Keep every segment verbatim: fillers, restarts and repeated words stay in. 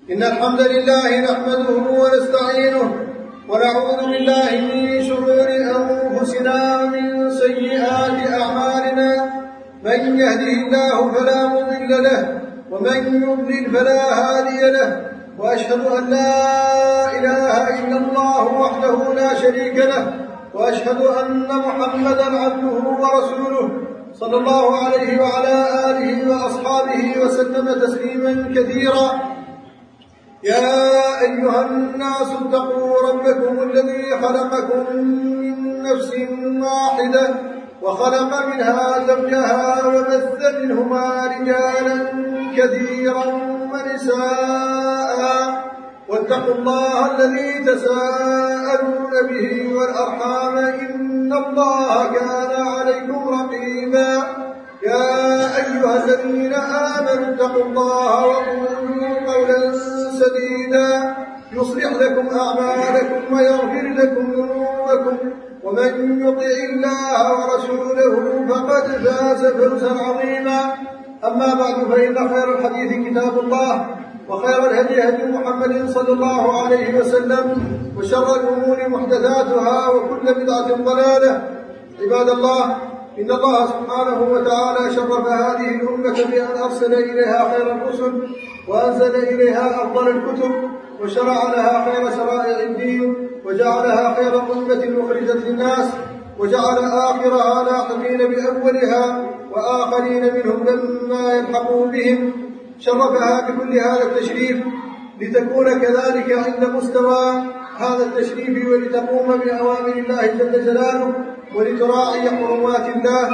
إن الحمد لله نحمده ونستعينه ونعوذ بالله من شرور أنفسنا ومن سيئات أعمالنا. من يهده الله فلا مضل له ومن يضلل فلا هادي له، وأشهد أن لا إله إلا الله وحده لا شريك له، وأشهد أن محمدا عبده ورسوله صلى الله عليه وعلى آله وأصحابه وسلم تسليما كثيرا. يا أيها الناس اتقوا ربكم الذي خلقكم من نفس واحدة وخلق منها زوجها وبث منهما رجالا كثيرا ونساء، واتقوا الله الذي تساءلون به والأرحام إن الله كان عليكم رقيبا. يا أيها الذين آمنوا اتقوا الله وقولوا قولا سديدا يصلح لكم أعمالكم ويغفر لكم ذنوبكم، ومن يطع الله ورسوله فقد فاز فوزا عظيما. أما بعد، فإن خير الحديث كتاب الله، وخير الهدي هدي محمد صلى الله عليه وسلم، وشر الأمور محدثاتها، وكل بدعة ضلالة. عباد الله، إن الله سبحانه وتعالى شرف هذه الأمة بأن أرسل إليها خير الرسل، وأنزل إليها أفضل الكتب، وشرع لها خير شرائع الدين، وجعلها خير أمة أخرجت للناس، وجعل آخرها لاحقين بأولها، وآخرين منهم لما يلحقوا بهم. شرفها بكل هذا التشريف لتكون كذلك عند مستوى هذا التشريف، ولتقوم بأوامر الله جل جلاله، ولتراعي حرمات الله.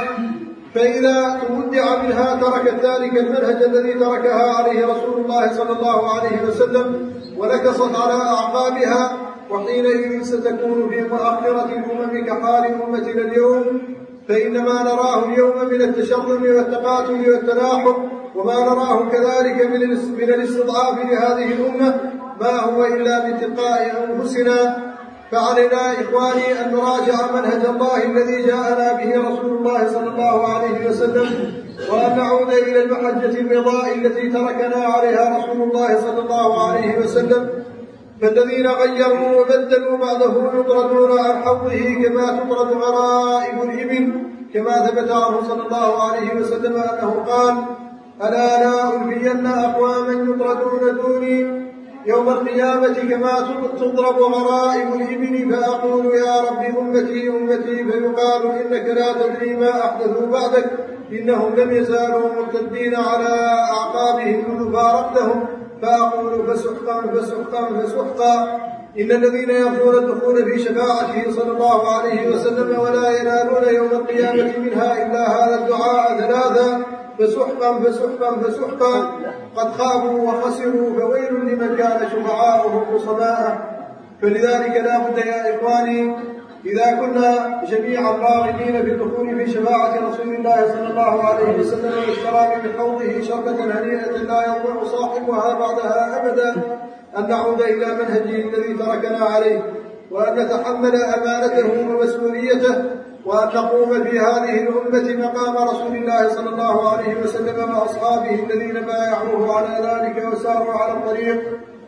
فإذا تودع منها تركت ذلك المنهج الذي تركها عليه رسول الله صلى الله عليه وسلم، ونكصت على أعقابها، وحينئذ ستكون في مؤخرة الأمم كحال أمتنا اليوم. فإنما نراه اليوم من التشرذم والتقاتل والتلاحم، وما نراه كذلك من الاستضعاف لهذه الأمة ما هو إلا من تلقاء أنفسنا. فعلينا إخواني أن نراجع منهج الله الذي جاءنا به رسول الله صلى الله عليه وسلم، وأن نعود إلى المحجة البيضاء التي تركنا عليها رسول الله صلى الله عليه وسلم. فالذين غيروا وبدلوا بعده يطردون عن حوضه كما تطرد غرائب الإبل، كما ثبت عنه صلى الله عليه وسلم أنه قال: ألا لا ألفين أقواما يطردون دوني يوم القيامة كما تضرب غرائب الإبل، فأقول يا رب أمتي أمتي، فيقال إنك لا تدري ما أحدثوا بعدك، إنهم لم يزالوا مرتدين على أعقابهم منذ فارقتهم، فأقول فسحقا فسحقا فسحقا. إن الذين يرجون الدخول في شفاعته صلى الله عليه وسلم ولا ينالون يوم القيامة منها إلا هذا الدعاء ثلاثا: فسحقا فسحقا فسحقا، قد خابوا وخسروا، فويل لمن كان شفعاؤهم صباء. فلذلك لا بد يا إخواني، إذا كنا جميعا راغبين في الدخول في شفاعة رسول الله صلى الله عليه وسلم والشراب من حوضه شربة هنيئة لا يضيع صاحبها بعدها أبدا، أن نعود إلى منهجه الذي تركنا عليه، وأن نتحمل أمانته ومسؤوليته، وأن نقوم في هذه الأمة مقام رسول الله صلى الله عليه وسلم وأصحابه الذين بايعوه على ذلك وساروا على الطريق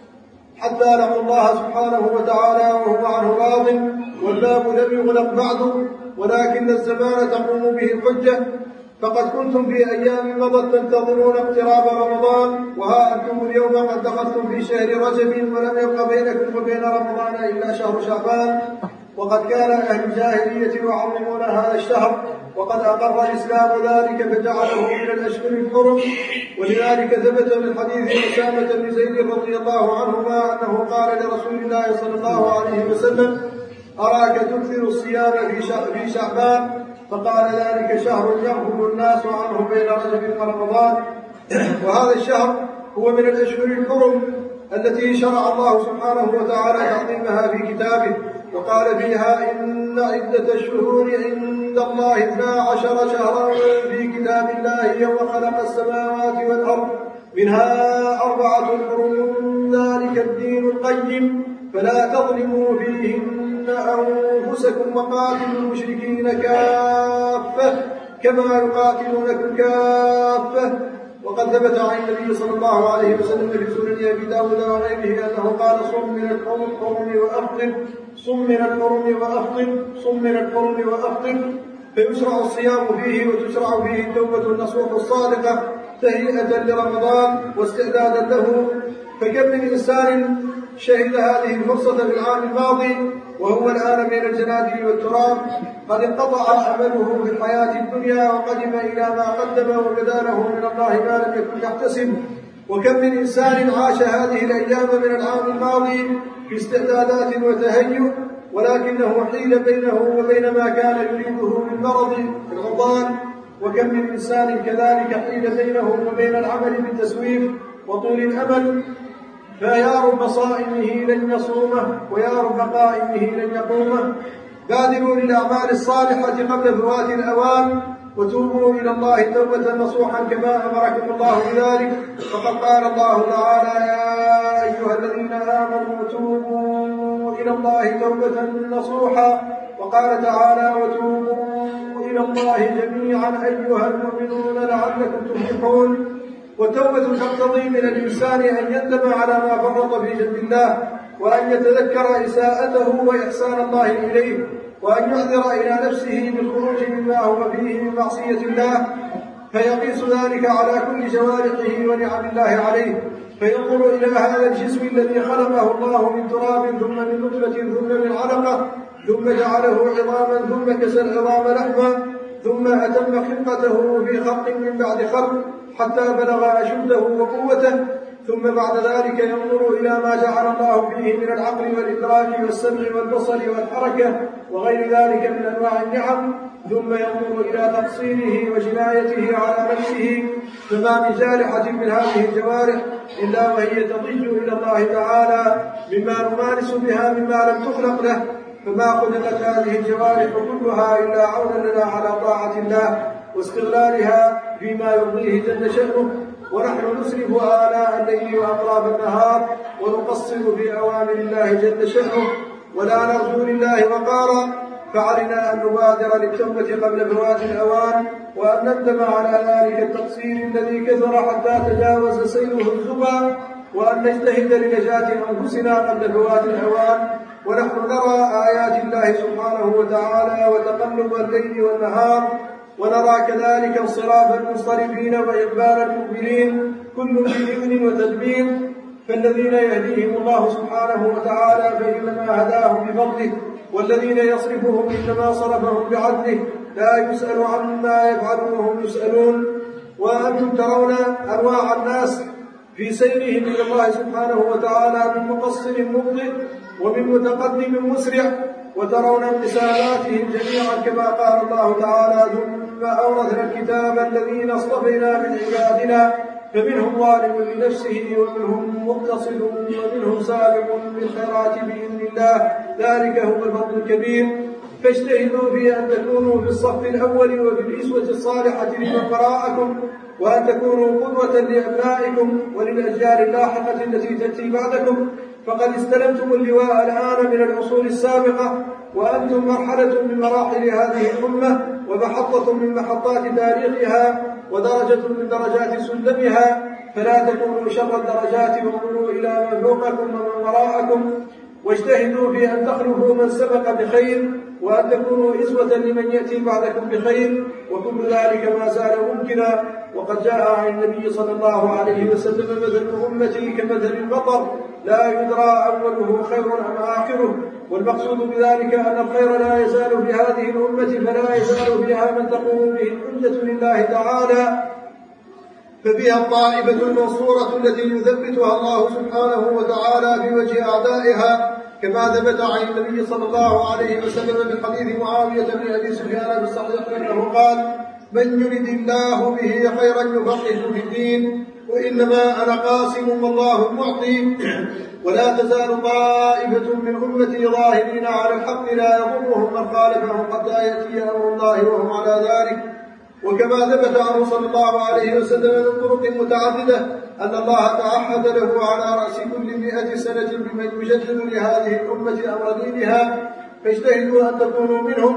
حتى لقوا الله سبحانه وتعالى وهو عنه راض، والباب لم يغلق بعد، ولكن الزمان تقوم به الحجة. فقد كنتم في أيام مضت تنتظرون اقتراب رمضان، وها أنتم اليوم قد دخلتم في شهر رجب، ولم يبق بينكم وبين رمضان إلا شهر شعبان. وقد كان أهل الجاهلية يعظمون هذا الشهر، وقد أقر الإسلام ذلك فجعله من الأشهر الحرم. ولذلك ثبت من حديث أسامة بن زيد رضي الله عنهما أنه قال لرسول الله صلى الله عليه وسلم: أراك تكثر الصيام في شعبان، فقال: ذلك شهر يغفل الناس عنه بين رجب ورمضان. وهذا الشهر هو من الأشهر الحرم التي شرع الله سبحانه وتعالى تعظيمها في كتابه، وقال فيها: إن عدة الشهور عند الله اثنا عشر شهرا في كتاب الله يوم خلق السماوات والأرض منها أربعة حرم ذلك الدين القيم فلا تظلموا فيهن أنفسكم، وقاتلوا المشركين كافة كما يقاتلونكم كافة وقد ثبت عن النبي صلى الله عليه وسلم في سنن أبي داود وغيره أنه قال صم من الحرم وأفطر صم من الحرم وأفطر صم من الحرم وأفطر فيشرع الصيام فيه وتشرع فيه التوبة النصوح الصادقة تهيئة لرمضان واستعدادا له. فكم من إنسان شهد هذه الفرصة في العام الماضي وهو الآن بين الجنادل والتراب قد انقطع أمله في الحياة الدنيا وقدم إلى ما قدم وبدا له من الله ما لم يكن يحتسب. وكم من إنسان عاش هذه الأيام من العام الماضي في استعدادات وتهيؤ ولكنه حيل بينه وبين ما كان يريده من مرض في العضال. وكم من إنسان كذلك حيل بينه وبين العمل بالتسويف وطول الأمل. فيا رب صائمه لن يصومه ويا رب قائمه لن يقومه. بادروا للأعمال الصالحة قبل فوات الأوان وتوبوا إلى الله توبة نصوحا كما أمركم الله بذلك. فقد قال الله تعالى يا أيها الذين آمنوا توبوا إلى الله توبة نصوحا. وقال تعالى وتوبوا إلى الله جميعا أيها المؤمنون لعلكم تفلحون. والتوبة تقتضي من الإنسان أن يندم على ما فرط في جنب الله وأن يتذكر إساءته وإحسان الله إليه وأن يعذر إلى نفسه بالخروج مما هو فيه من معصية الله فيقيس ذلك على كل جوارحه ونعم الله عليه فينظر إلى هذا الجسم الذي خلقه الله من تراب ثم من نطفة ثم من علقة ثم جعله عظاما ثم كسى العظام لحما ثم أتم خلقته في خلق من بعد خلق حتى بلغ أشده وقوته ثم بعد ذلك ينظر إلى ما جعل الله فيه من العقل والإدراك والسمع والبصر والحركة وغير ذلك من أنواع النعم ثم ينظر إلى تقصيره وجنايته على نفسه. فما من جارحة من هذه الجوارح إلا وهي تضج إلى الله تعالى مما نمارس بها مما لم تخلق له. فما خلقت هذه الجوارح كلها إلا عونا لنا على طاعة الله واستغلالها فيما يرضيه جل شأنه. ونحن نسرف آلاء الليل وأطراف النهار ونقصر في أوامر الله جل شأنه ولا نرجو لله وقارا. فعلنا أن نبادر للتوبة قبل فوات الأوان وأن ندم على ذلك التقصير الذي كثر حتى تجاوز سيره الزبا وأن نجتهد لنجاة أنفسنا قبل فوات الأوان. ونحن نرى آيات الله سبحانه وتعالى وتقلب الليل والنهار ونرى كذلك انصراف المنصرفين وإقبال المقبلين كل بإذن وتدبير. فالذين يهديهم الله سبحانه وتعالى فإنما هداهم بفضله والذين يصرفهم إنما صرفهم بعدله لا يسأل عما يفعلون وهم يسألون. وأنتم ترون أنواع الناس في سيرهم إلى الله سبحانه وتعالى من مقصر مبطئ ومن متقدم مسرع وترون رسالاتهم جميعا كما قال الله تعالى ثم أورثنا الكتاب الذين اصطفينا من عبادنا فمنهم ظالم لنفسه ومنهم مقتصد ومنهم سابق بالخيرات بإذن الله ذلك هو الفضل الكبير. فاجتهدوا في أن تكونوا في الصف الأول وفي الإسوة الصالحة لمن وراءكم وأن تكونوا قدوة لأبنائكم وللأجيال اللاحقة التي تأتي بعدكم. فقد استلمتم اللواء الآن من العصور السابقة وأنتم مرحلة من مراحل هذه الأمة ومحطة من محطات تاريخها ودرجة من درجات سلمها. فلا تكونوا شر الدرجات وانظروا إلى من فوقكم ومن وراءكم واجتهدوا في أن تخلفوا من سبق بخير وأن تكونوا إسوة لمن يأتي بعدكم بخير. وكل ذلك ما زال ممكنا. وقد جاء عن النبي صلى الله عليه وسلم مثل أمتي كمثل المطر لا يدرى أوله خير أم آخره. والمقصود بذلك أن الخير لا يزال في هذه الأمة فلا يزال فيها من تقوم به الحجة لله تعالى ففيها الطائفة المنصورة التي يثبتها الله سبحانه وتعالى في وجه أعدائها كما ثبت عن النبي صلى الله عليه وسلم من حديث معاوية بن أبي سفيان بالصحيح أنه قال من يرد الله به خيرا يفقهه في الدين وإنما أنا قاسم والله المعطي. ولا تزال طائفة من أمتي ظاهرين على الحق لا يضرهم من خالفهم حتى يأتي أمر الله وهم على ذلك. وكما ثبت عنه صلى الله عليه وسلم من طرق متعددة أن الله تعهد له على رأس كل مئة سنة بمن يجدد لهذه الأمة أمر دينها. فاجتهدوا أن تكونوا منهم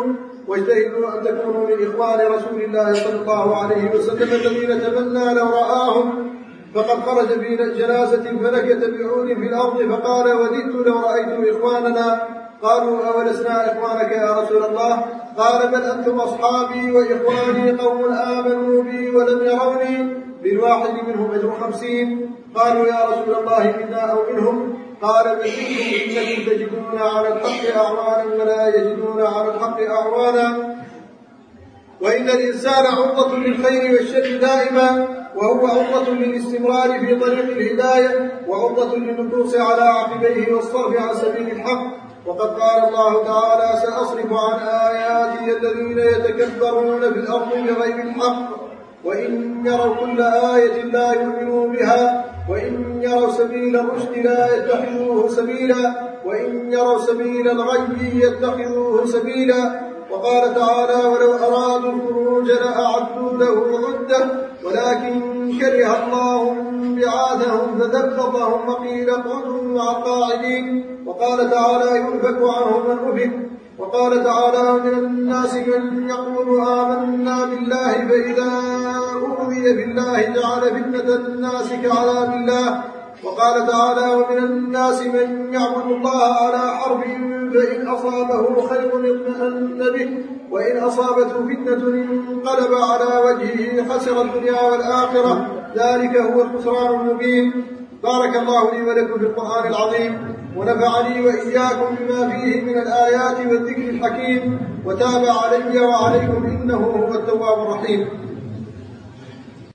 واجتهدوا أن تكونوا من إخوان رسول الله صلى الله عليه وسلم الذين تمنى لو رآهم فقد خرج في جنازة فنكت بعود في الأرض فقال وددت لو رأيت إخواننا. قالوا أولسنا إخوانك يا رسول الله؟ قال بل أنتم أصحابي وإخواني قوم آمنوا بي ولم يروني بالواحد منهم أجر خمسين. قالوا يا رسول الله منا أو منهم؟ قال بل منكم إنكم تجدون على الحق أعوانا ولا يجدون على الحق أعوانا، وإن الإنسان عرضة للخير والشر دائما، وهو عرضة للاستمرار في طريق الهداية وعرضة للنكوص على عقبيه والصرف عن سبيل الحق. وقد قال الله تعالى سأصرف عن آياتي الذين يتكبرون في الأرض بغير الحق وإن يروا كل آية لا يؤمنوا بها وإن يروا سبيل الرشد لا يتخذوه سبيلا وإن يروا سبيل الغي يتخذوه سبيلا. وقال تعالى ولو أرادوا الخروج لأعدوا له عدة ولكن كره الله بعاثهم فثبطهم وقيل اقعدوا مع القاعدين. وقال تعالى يؤفك عنهم من أفك. وقال تعالى من الناس من يقول آمنا بالله فإذا أوذي بالله جعل فتنة الناس كعذاب الله. وقال تعالى ومن الناس من يعبد الله على حرف فإن أصابه خير اطمأن به وإن أصابته فتنة انقلب على وجهه خسر الدنيا والآخرة ذلك هو الخسران المبين. بارك الله لي ولكم في القرآن العظيم ونفعني وإياكم بما فيه من الآيات والذكر الحكيم وتاب علي وعليكم إنه هو التواب الرحيم.